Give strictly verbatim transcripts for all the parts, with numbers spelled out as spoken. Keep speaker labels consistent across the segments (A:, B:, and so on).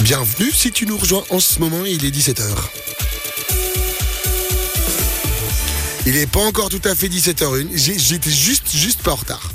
A: Bienvenue si tu nous rejoins en ce moment, il est dix-sept heures. Il n'est pas encore tout à fait dix-sept heures une, J'ai, j'étais juste, juste pas en retard.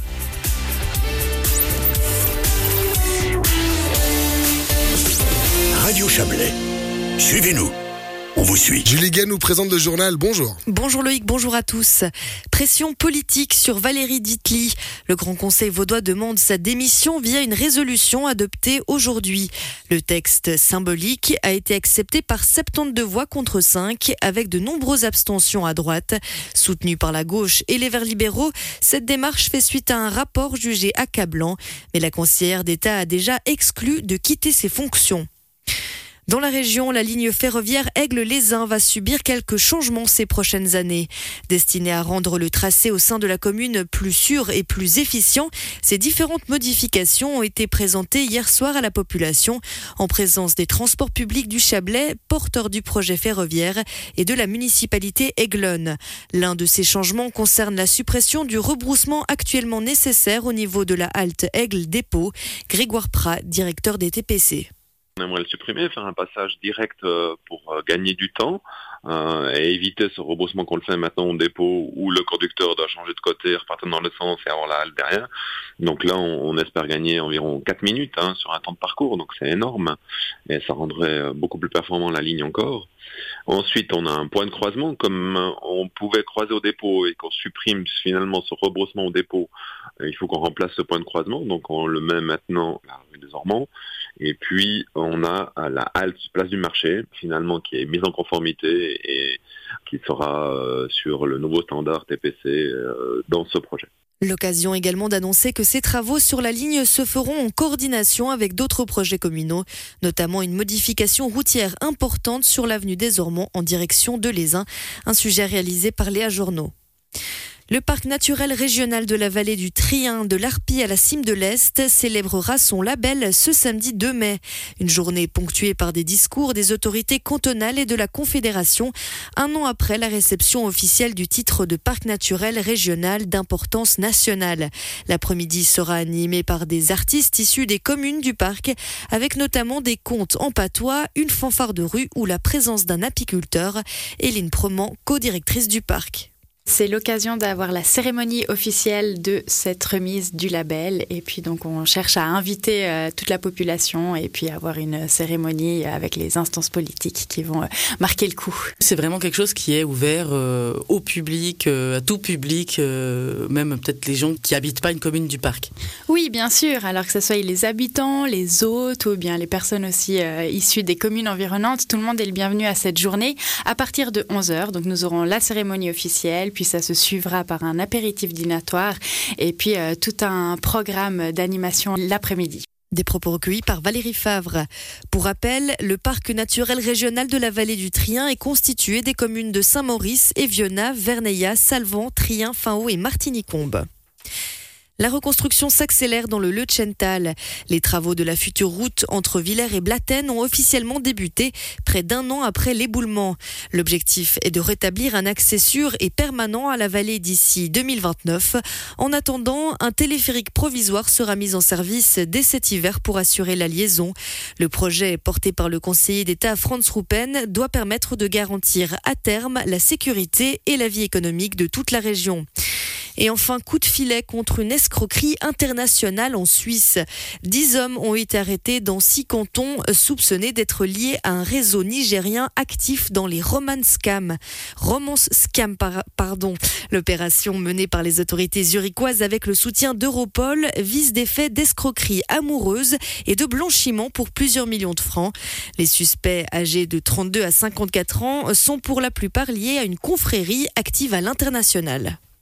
B: Radio Chablais, suivez-nous. On vous suit.
A: Julie Gay nous présente le journal. Bonjour.
C: Bonjour Loïc, bonjour à tous. Pression politique sur Valérie Ditely. Le Grand Conseil vaudois demande sa démission via une résolution adoptée aujourd'hui. Le texte symbolique a été accepté par soixante-douze voix contre cinq, avec de nombreuses abstentions à droite. Soutenue par la gauche et les Verts libéraux, cette démarche fait suite à un rapport jugé accablant. Mais la conseillère d'État a déjà exclu de quitter ses fonctions. Dans la région, la ligne ferroviaire Aigle-les-Uns va subir quelques changements ces prochaines années. Destinée à rendre le tracé au sein de la commune plus sûr et plus efficient, ces différentes modifications ont été présentées hier soir à la population, en présence des transports publics du Chablais, porteurs du projet ferroviaire, et de la municipalité aiglonne. L'un de ces changements concerne la suppression du rebroussement actuellement nécessaire au niveau de la halte Aigle-Dépôt. Grégoire Prat, directeur des T P C.
D: On aimerait le supprimer, faire un passage direct pour gagner du temps euh, et éviter ce rebroussement qu'on le fait maintenant au dépôt où le conducteur doit changer de côté, repartir dans le sens et avoir la halte derrière. Donc là, on, on espère gagner environ quatre minutes hein, sur un temps de parcours, donc c'est énorme et ça rendrait beaucoup plus performant la ligne encore. Ensuite, on a un point de croisement, comme on pouvait croiser au dépôt et qu'on supprime finalement ce rebroussement au dépôt, il faut qu'on remplace ce point de croisement, donc on le met maintenant à la rue des Ormeaux. Et puis, on a la halte place du marché, finalement, qui est mise en conformité et qui sera euh, sur le nouveau standard T P C euh, dans ce projet.
C: L'occasion également d'annoncer que ces travaux sur la ligne se feront en coordination avec d'autres projets communaux, notamment une modification routière importante sur l'avenue des Ormeaux en direction de l'Aisin, un sujet réalisé par Léa Journeau. Le parc naturel régional de la vallée du Trien, de l'Arpie à la Cime de l'Est, célébrera son label ce samedi deux mai. Une journée ponctuée par des discours des autorités cantonales et de la Confédération, un an après la réception officielle du titre de parc naturel régional d'importance nationale. L'après-midi sera animé par des artistes issus des communes du parc, avec notamment des contes en patois, une fanfare de rue ou la présence d'un apiculteur. Éline Proman, co-directrice du parc.
E: C'est l'occasion d'avoir la cérémonie officielle de cette remise du label et puis donc on cherche à inviter euh, toute la population et puis avoir une cérémonie avec les instances politiques qui vont euh, marquer le coup.
F: C'est vraiment quelque chose qui est ouvert euh, au public, euh, à tout public, euh, même peut-être les gens qui habitent pas une commune du parc.
E: Oui, bien sûr, alors que ce soit les habitants, les hôtes ou bien les personnes aussi euh, issues des communes environnantes, tout le monde est le bienvenu à cette journée à partir de onze heures. Donc nous aurons la cérémonie officielle, puis ça se suivra par un apéritif dînatoire et puis euh, tout un programme d'animation l'après-midi.
C: Des propos recueillis par Valérie Favre. Pour rappel, le parc naturel régional de la vallée du Trien est constitué des communes de Saint-Maurice, Évionnat, Verneillat, Salvan, Trien, Finhaut et Martigny-Combe. La reconstruction s'accélère dans le Leuchtschental. Les travaux de la future route entre Villers et Blatten ont officiellement débuté près d'un an après l'éboulement. L'objectif est de rétablir un accès sûr et permanent à la vallée d'ici deux mille vingt-neuf. En attendant, un téléphérique provisoire sera mis en service dès cet hiver pour assurer la liaison. Le projet, porté par le conseiller d'État Franz Ruppen, doit permettre de garantir à terme la sécurité et la vie économique de toute la région. Et enfin, coup de filet contre une escroquerie internationale en Suisse. Dix hommes ont été arrêtés dans six cantons soupçonnés d'être liés à un réseau nigérien actif dans les romance scams. Romance scam, pardon. L'opération menée par les autorités zurichoises avec le soutien d'Europol vise des faits d'escroquerie amoureuse et de blanchiment pour plusieurs millions de francs. Les suspects âgés de trente-deux à cinquante-quatre ans sont pour la plupart liés à une confrérie active à l'international.